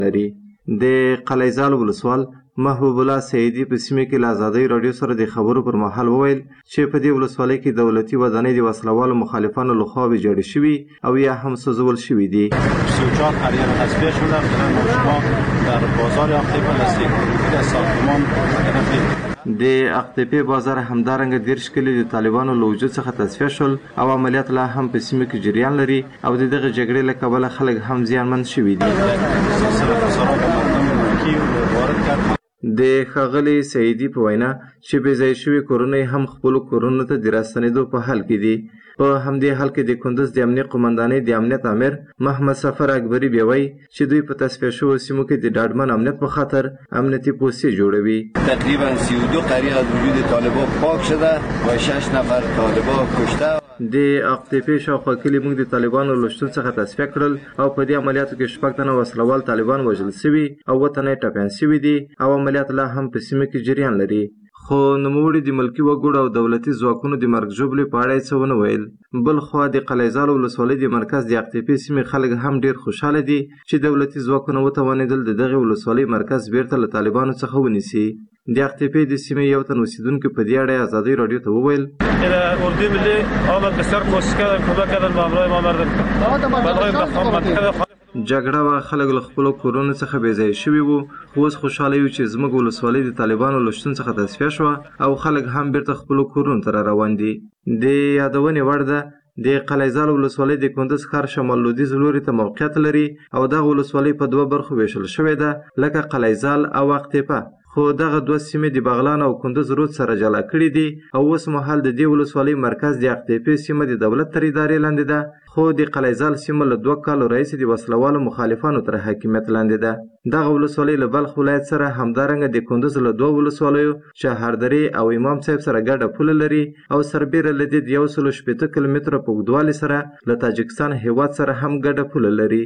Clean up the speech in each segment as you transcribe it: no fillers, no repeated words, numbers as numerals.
لري. د قلیزال ولسوال محبوب الله سیدی په سیمه کې له ازادۍ راډیو سره د خبرو پر مهال وویل چې په دې ولسوالۍ کې دولتي ودانۍ د وسلوالو مخالفانو لخوا ویجاړې شوي او یا هم سوځول شوي دي. 34 قریه تصفیه شده شما در بازار اقتیپه لسیک در ساختمان د اقتیپه بازار همدارنګه 10 کلی د طالبانو له وجود څخه تصفیه شول او عملیات لا هم په سیمه کې جریان لري او د دغه جګړې له کبله خلک هم زیانمن شوي دي. د ښاغلي سعیدي په وینا چې بې ځای شوي کورونه هم خپلو کورونو ته د راستنېدو په حال کې دي. په همدې حال کې د کندوز د امنیت قمندانۍ د امنیت امیر محمد سفر اکبري بیا وایي چې دوی په تصفیه شوو سیمو کې د ډاډمن امنیت په خاطر امنیتي پوستې جوړوي. تقریبا 32 قریه از وجود طالبان پاک شده و 6 نفر طالبان کشته. د اقتیپې شاوخوا کلي موږ د طالبانو له شتون څخه تصفیه کړل او په دې عملیاتو کې 6 تنه وسلوال طالبان وژل شوي او 7 تنه ټپیان شوي دي او عملیات لا هم په سیمه کې جریان لري. خو نوموړي د ملکي وګړو او دولتي ځواکونو د مرګ ژوبلې په اړه څه ونه ویل. بل خوا د قلیزال ولسوالۍ د مرکز د اقتیپې سیمې خلک هم ډیر خوشحاله دي چې دولتي ځواکونه وتوانېدل د دغه ولسوالۍ مرکز بیرته له طالبانو څخه ونیسي. د اقتیپې د سیمې یو تن اوسیدونکي په دې اړه ازادۍ راډیو ته وویل اردوی ملی آمد بسیار کوشش کردن کمک کردن به همراه ما مردم. جګړه وه، خلک له خپلو کورونو څخه بې ځایه شوي وو، خو اوس خوشحاله یو چې زموږ ولسوالۍ د طالبانو له شتون څخه تصفیه شوه او خلک هم بیرته خپلو کورونو ته را روان دي. د یادونې وړ ده د قلیزال ولسوالۍ د کندوز ښار شمال لویدیځ لوري ته موقعیت لري او دغه ولسوالۍ په 2 برخو ویشل شوې ده لکه قلیزال او اقتیپه. خو دغه 2 سیمې د بغلان او کندوز رود سره جلا کړي دي او اوس مهال د دې ولسوالۍ مرکز د اقتیپې سیمه د دولت تر ادارې لاندې ده. خو د قلیزال سیمه له 2 کالو راهیسې د وسلوالو مخالفانو تر حاکمیت لاندې ده. دغه ولسوالۍ له بلخ ولایت سره همدارنګه د کندوز له 2 ولسوالیو چهاردرې او امام صاحب سره ګډه پوله لري او سربیره له دې 160 کیلومتره په اوږدوالي سره له تاجکستان هیواد سره هم ګډه پوله لري.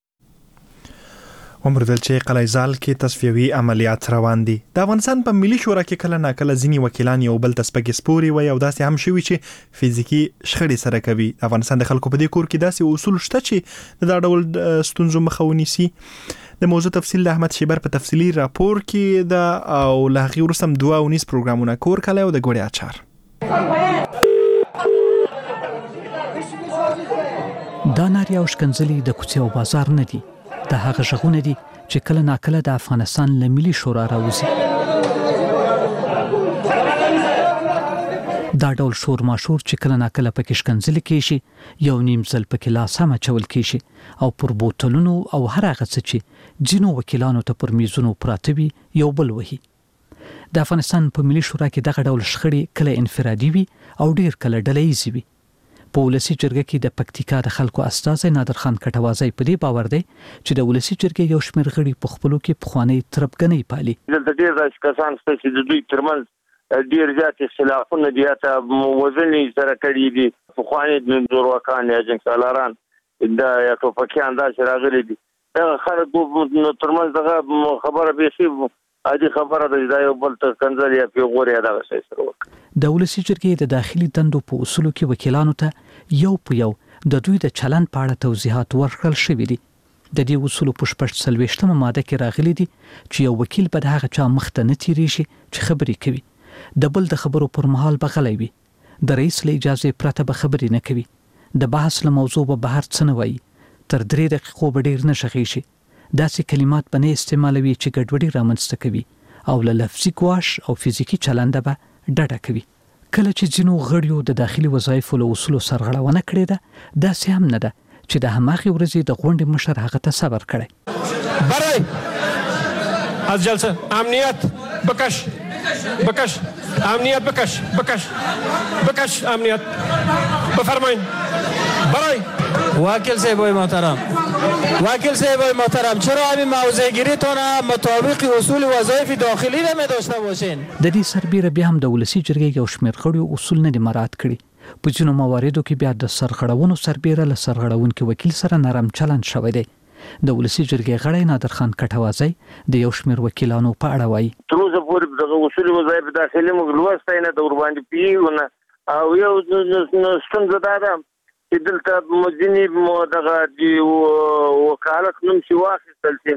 ومردل چې قلیزال کې تصفیوي عملیات روان دي. د افغانستان په ملي شورا کې کله ناکله ځینې وکیلان یو بل ته سپکې سپورې وایي او داسې هم شوي چې فزیکي شخړې سره کوي. د افغانستان د خلکو په دې کور کې داسې اصول شته چې د دا ډول ستونزو مخه ونیسي. د موضوع تفصیل د احمد شیبر په تفصیلي راپور کې ده او له هغې وروسته هم 2 ونیس پروګرامونه کور کلی او د ګوړې اچار. دا نارې او ښکنځلې د کوڅې او بازار نه دي، دا هغه غږونه دي چې کله ناکله د افغانستان له ملي شورا راوځي. دا ډول شور ماشور چې کله ناکله پکې ښکنځلې کېږي، یو نیم ځل پکې لاس هم اچول کېږي او پر بوتلونو او هر هغه څه چې ځینو وکیلانو ته پر میزونو پراته وي یو بل وهي. د افغانستان په ملي شورا کې دغه ډول شخړې کله انفرادي وي او ډیر کله ډلهییزې وي. په ولسی جرګه کې د پکتیکا د خلکو استازی نادر خان کټوازی په دې باور دی چې د ولسی جرګې یو شمېر غړي په خپلو کې پخوانۍ تربګنۍ پالي. دلته ډېر داسې کسان شته چې د دوی ترمنځ ډېر زیات اختلافونه دي، حتی وزنې سره کړي دي. پخواني زورواکان یا جنګسالاران د یا ټوپکیان داسې راغلي دي. دغه خلکو ترمنځ دغه خبره بیخي عادي خبره ده، دا یو بل ته کنځل یا پیغور یا دغه شی سره وکړي. د ولسی جرګې د داخلي دندو په اصولو کې وکیلانو ته یو په یو د دوی د چلند په اړه توضیحات ورکړل شوي دي. د دې اصولو په 40مه ماده کې راغلي دي چې یو وکیل به د هغه چا مخ ته نه تیریږي چې خبرې کوي، د بل د خبرو پر مهال به غلی وي، د رئیس له اجازې پرته به خبرې نه کوي، د بحث له موضوع به بهر څه نه وایي، تر 3 دقیقو به ډېر نه غږیږي، داسې کلمات به نه استعمالوي چې ګډوډي رامنځته کوي او له لفظي ګواښ او فزیکي چلنده به ډډه کوي. کله چې ځینو غړیو د داخلي وظایفو له اصولو سرغړونه کړې ده، داسې هم نه ده چې د هماغې ورځې د غونډې مشر هغه ته صبر کړی. برای از جلسه امنیت بکش امنیت بکش امنیت بفرمایید. برای وکیل صاحب محترم چرا همین موضع گیریتون مطابق اصول وظایف داخلی نمی داشته باشین؟ د دې سربیره بیا هم د ولسی جرګې یو شمېر غړو اصول نه دي مراعات کړي. په ځینو مواردو کې بیا د سرغړونو سربیره له سرغړونکي وکیل سره نرم چلند شوی دی. د ولسی جرګې غړی نادر خان کټوازی د یو شمېر وکیلانو په اړه وایي. تر اوسه پورې دغه اصول وظایف داخلي موږ لوستی نه، د ورباندې پوهېږو او یو ستونزه دا ده چې دلته ځینې دغه وکالت نوم چې واخیستل شي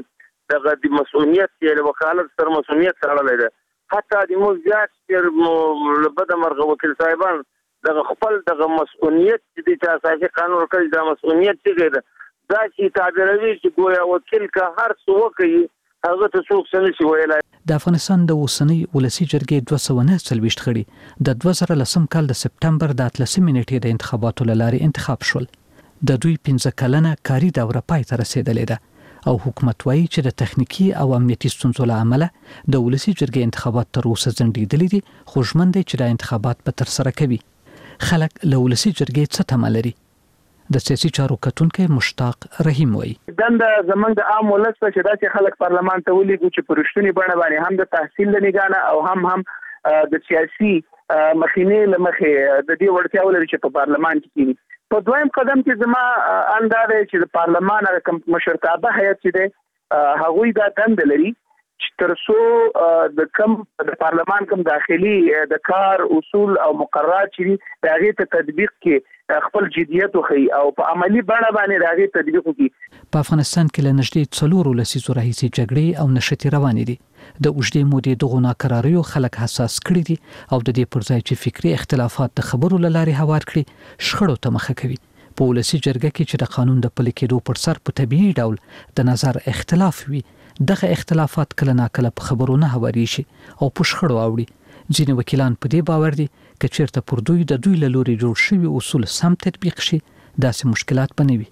دغه د مسؤلیت یې وکالت سره مسؤلیت تړلې ده. حتی د موږ زیات چې لبد مرغه وکیل صاحبان دغه خپل دغه مسؤلیت چې د اساسي قانون کې د مسؤلیت څه ده دا چې تعبیروي چې ګویا وکیل که هر څه وکړي هغه ته څوک څه نشي ویلای. د افغانستان د اوسنۍ ولسی جرګې 249 غړي د 2010 کال د سپټمبر د 13 نیټې د انتخاباتو لارې انتخاب شول. د دوی 15 کلنه کاري دوره پای ته رسیدلې ده او حکومت وایي چې د تخنیکی او امنیتي ستونزو له امله د ولسی جرګې انتخابات تر اوسه ځنډېدلي دي، خو ژمن دي چې د انتخابات به تر سره کوي. خلک له ولسی جرګې څه تمه لري؟ د سیاسي چارو کتونکي مشتاق رحیم وایي دنده زمونږ د عام ولس په چې داسې خلک پارلمان ته ولیږو چې په رښتوني بڼه باندې هم د تحصیل له نگاه او هم د سیاسي مخینې له مخې د دې وړتیا ولري چې په پارلمان کې کینی. په دویم قدم کې زما اندازه چې د پارلمان کوم مشرتابه هیئت چې ده هغوی دا دنده لري چې ترڅو د کم د پارلمان کوم داخلي د کار اصول او مقررات چې د هغې ته تطبیق کې خپل جديت وخی او په عملی بڼه باندې راغی تطبیق وکړي. په افغانستان کې له نږدې 4 لسیزو راهیسې جګړې او نشټې روانې دي. د اوږدې مودې دغو ناکراریو خلک حساس کړي دي او د دې پر ځای چې فکری اختلافات د خبرو له لارې هوار کړي شخړو ته مخه کوي. په ولسی جرګه کې چې د قانون د پلي کېدو پر سر په طبيعي ډول د نظر اختلاف وي، دغه اختلافات کله ناکله په خبرو نه هواري شي او په شخړو اوړي. ځینې وکیلان په دې باور دي چې چیرته پر دوی د دوی له لوري جوړ شوي اصول سم تطبیق شي داسې مشکلات به نه وي.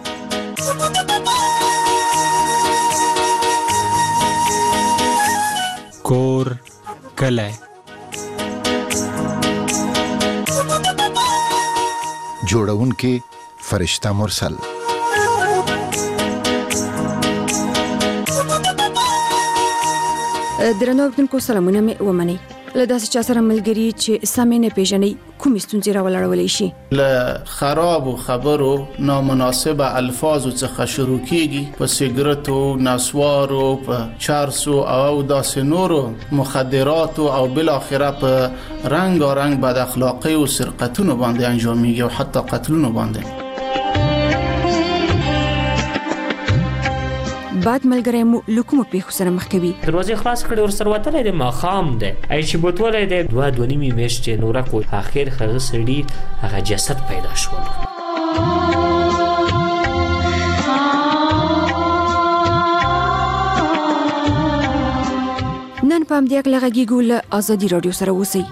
کور کلی جوړونکي فرشته مرسل. درنو اوریدونکو سلامونه مې ومنئ. له داسې چا سره ملګري چې سمې نه پیژنئ کومې ستونزې راولاړولی شي. له خرابو خبرو نامناسب الفاظو څخه شروع کیږي، په سیګریټو، نسوارو، په چرسو او داسې نورو مخدراتو او بالاخره په رنګارنګ بد اخلاقی او سرقتونو باندې انجامېږي او حتی قتلونو باندې. بعد ملګری مو لکومو پیښو سره مخ کوي. دروازې خلاص کړي ور سره وتلې د ماخام ده ای چې بوتولې ده 2.5 میاشتې نور کو اخر خغه سړي هغه جسد پیدا شول. نن پام دی اګه ګول ازادي رادیو سره وسی.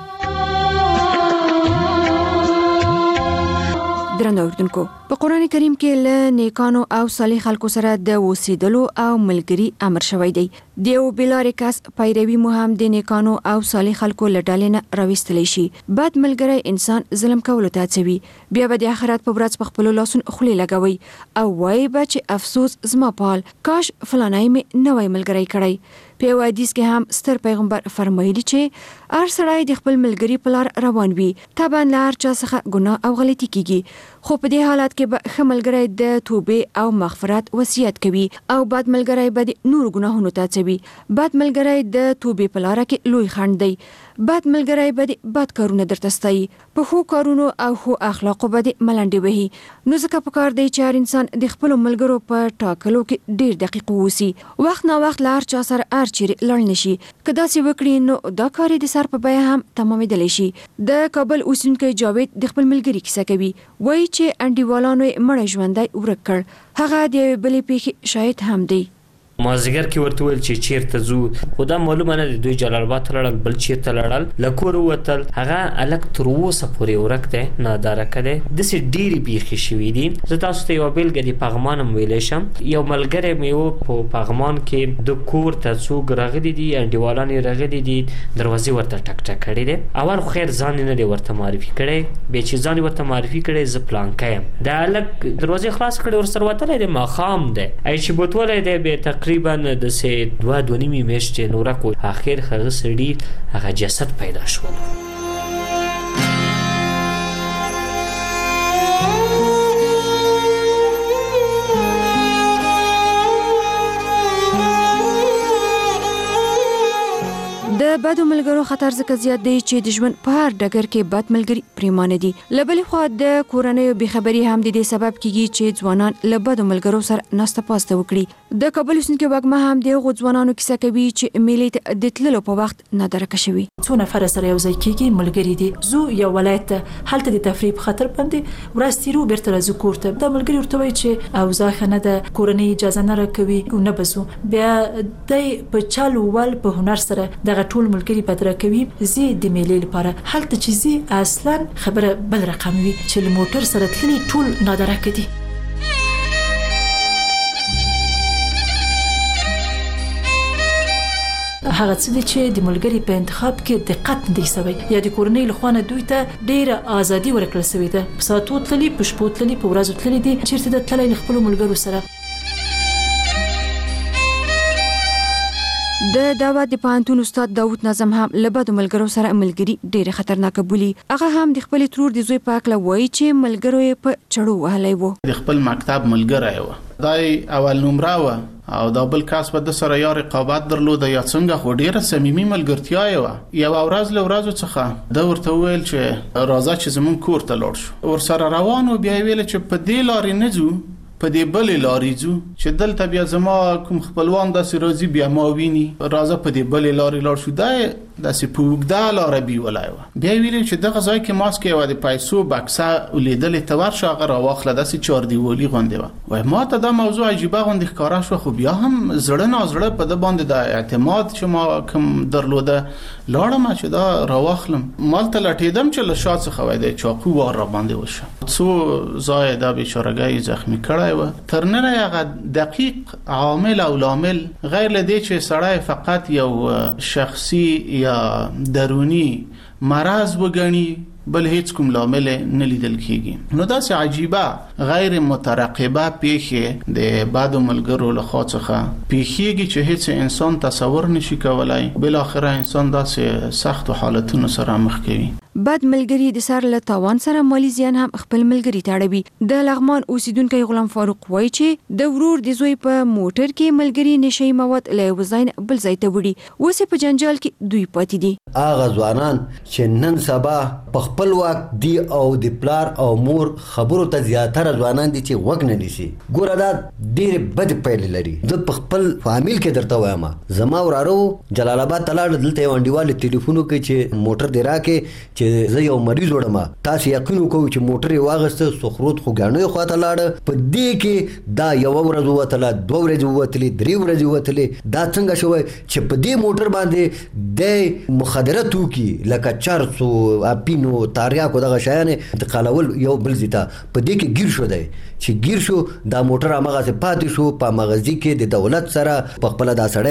درنو اوریدونکو په قران کریم کې له نیکانو او صالح خلکو سره د اوسېدلو او ملګری امر شوی دی. دیو بلاره کس پیروي مو هم د نیکانو او صالح خلکو له ډلې نه راوستلی شي. بد ملګری انسان ظلم کولو ته هڅوي، بیا به د آخرت په ورځ په خپلو لاسونو خولې لګوي او وایي به چې افسوس زما پال کاش فلانی مې نه وای ملګری کړی. په حدیث کې هم ستر پیغمبر فرمایلی چې هر سړی د خپل ملګری په لار روان وي، طبعا له هر چا څخه ګناه او غلطي کیږي، خو په دې حالت کې به ښه ملګری د توبې او مغفرت وصیت کوي او بد ملګری به د نور ګناهونو ته هڅوي. بد ملګری د توبې په لار کې لوی خنډ دی. بد ملګری به د بد کارونه درته ستایي، په ښو کارونو او ښو اخلاقو به د ملنډې وهي. نو ځکه پکار دی چې هر انسان د خپلو ملګرو په ټاکلو کې ډیر دقیق اوسي. وخت نه وخت له هر چا سره هر چیرې لاړ نشي. که داسې وکړي نو دا کار د سر په بیه هم تمامېدلی شي. د کابل اوسېدونکی جاوید د خپل ملګري کیسه کوي، وایي چې انډیوالانو یې مړی ژوندی ورک کړ. هغه د یوې بلې پیښې شاهد هم دی. مازیګر کې ورته ویل چې چیرته ځو، خو دا معلومه نه دی دوی جلال آباد ته لاړل بل چیرته لاړل، له کوره ووتل. هغه هلک تر اوسه پورې ورک دی، نادارکه دی. داسې ډېرې بیخي شوي دي. زه تاسو ته یوه بېلګه د پغمان هم ویلی شم. یو ملګری مې و په پغمان کې، د کور ته څوک راغلي دي، انډیوالان یې راغلي دي، دروازې ورته ټک ټک کړې دی. اول خو خیر ځان یې نه دی ورته معرفي کړی، بیا چې ځان یې ورته معرفي کړی زه پلانکی یم. دا هلک دروازې خلاص کړې ور سره وتلی دی، ماښام دی، ای چې بوتولی دی، بیا تقریبا داسې 2.5 میاشتې نوره کو اخر هغه سړي هغه جسد پیدا شول. د د بدو ملګرو خطر ځکه زیات دی چې د ژوند په هر ډګر کې بد ملګري پریمانه دي. له بلې خوا د کورنیو بېخبري هم د دې سبب کیږي چې ځوانان له بدو ملګرو سره ناسته پاسته وکړي. د کابل اوسېدونکي وګمه هم د هغو ځوانانو کیسه کوي چې میلې ته د تللو په وخت نادرکه شوي. څو نفر سره یو ځای کېږي، ملګري دي، زو یو ولایت هلته د تفریح په خاطر باندې ورځ تیرو بیرته راځو کور ته. دا ملګري ورته وایي چې اوضاع ښه نه ده، کورنۍ اجازه نه راکوي، نه بزو. بیا دی په چالو ول په هنر سره دغه ټول ملګري بدره کوي. زی د میلې لپاره هلته چې زی اصلا خبره بل رقم وي چې له موټر سره تللی ټول نادرکه دي. هغه څه دي چې د ملګري په انتخاب کې دقت نه دی شوی یا د کورنۍ له خوا نه دوی ته ډېره ازادي ورکړل شوې ده. په ساعتو تللی، په شپو تللی، په ورځو تللی دي، چیرته د تللی له خپلو ملګرو سره. د دعوت د پوهنتون استاد داود نظم هم له بدو ملګرو سره ملګري ډېر خطرناک بولي. هغه هم د خپل ترور د زوی په اړه وایي چې ملګرو یې په چړو وهلی و. د خپل مکتب ملګری و، دای اول نمره و او دا بل کس په د سره یا رقابت درلوده یا څنګه، خو ډیره صمیمي ملګرتیا و. یو ورځ له ورځو څخه دا ورته ویل چې راځه چې زمون کور ته لاړ شو. ورسره روان و، بیا ویل چې په دې لارې نه ځو، په دې بلې لارې ځو چې دلته بیا زما کوم خپلوان داسې راځي بیا ما ویني، راځه په دې بلې لارې لاړ شو. دا داسې په اوږده لاره بیولی وه. بیا یې ویلې چې دغه ځای کې ماسک یوه د پیسو بکسه ولیدلې، ته ورشه هغه راواخله، داسې چاردیوالي غوندې وه. وایي ما ته دا موضوع عجیبه غوندې ښکاره شوه، خو بیا هم زړه نازړه په ده باندې د اعتماد چې ما کوم درلوده لاړم چې دا راواخلم. مالته لټېدم چې له شا څخه وایي د چاقو وار را باندې وشه. څو ځای دا بیچارهګۍ زخمي کړی و. تر ننه هغه دقیق عامل او لامل غیر له دې چې سړی فقط یو شخصي یا درونی مرض وګڼي بل هیڅ کوم لامل نه لیدل کیږي. نو داسې عجیبه غیر مترقبه پیښې د بعضو ملګرو له خوا څخه پیښیږي چې هیڅ انسان تصور نشي کولای. بل اخره انسان داسې سختو حالتونو سره مخ کوي. بد ملګری د سر له تاوان سره مالی زیان هم خپل ملګری تاړوي. د لغمان اوسیدونکو غلام فاروق وایي چې د ورور د زوی په موټر کې ملګری نشي مواد له یو ځای بل ځای ته وړي، اوس په جنجال کې دوی پاتې دي. هغه ځوانان چې نن سبا په خپل وخت دی او د پلار او مور خبرو ته زیاتره ځوانان دي چې وګ نه نیسي. ګوره دا ډېرې بدې پایلې لري. زه په خپل فامیل کې درته وایم، زما وراره جلال آباد ته لاړ، دلته یو انډیوال تلیفون وکړ چې موټر دې راکې چې زه یو مریض وړم. تاسو یقین وکړئ چې موټر یې واغسته، سخروت خوږاڼیو خواته لاړه. په دې کې دا یوه ورځ ووتله، 2 ورځې ووتلې، 3 ورځې ووتلې. دا څنګه شوی چې په دې موټر باندې د مخدره توکي لکه چرس او اپینو تاریاکو دغه شیان انتقالول یو بل ځای ته، په دې کې ګیر شو دی. چې ګیر شو دا موټر هماغسې پاتې شو په مغزي کې د دولت سره په خپله دا سړی